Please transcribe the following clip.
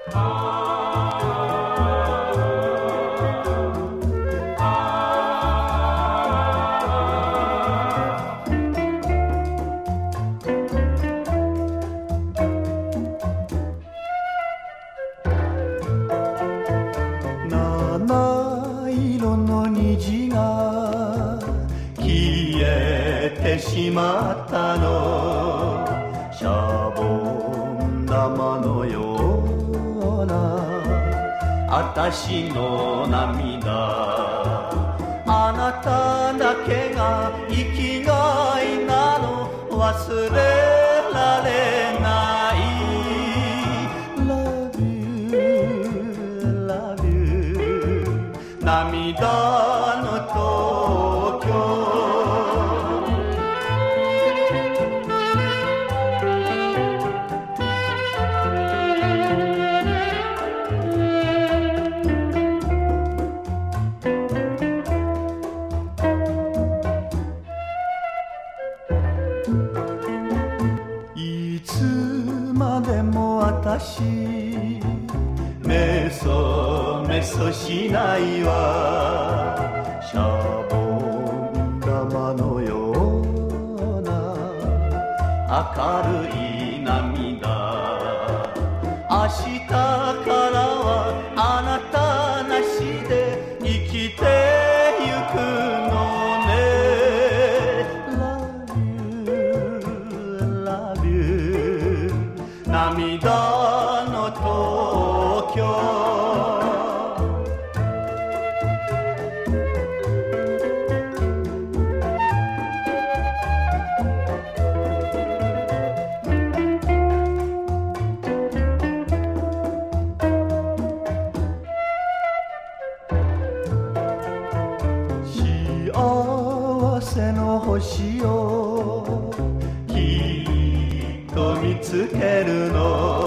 七色の虹が消えてしまったの、シャボン玉のような私の涙、あなただけが生きがいなの忘れられない。 Love you, love you 涙の東京、いつまでも私メソメソしないわ、シャボン玉のような明るい涙、明日からはあなたなしで生きてゆくのね。 Love you, love you 涙の東京、幸せの星をきっと見つけるの、